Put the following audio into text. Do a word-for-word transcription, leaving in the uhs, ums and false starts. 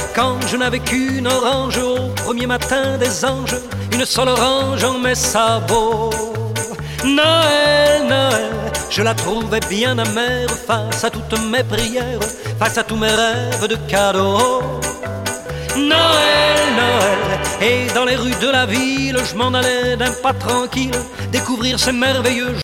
quand je n'avais qu'une orange au premier matin des anges, une seule orange en mes sabots. Noël, Noël, je la trouvais bien amère face à toutes mes prières, face à tous mes rêves de cadeaux. Noël, Noël, et dans les rues de la ville, je m'en allais d'un pas tranquille découvrir ces merveilleux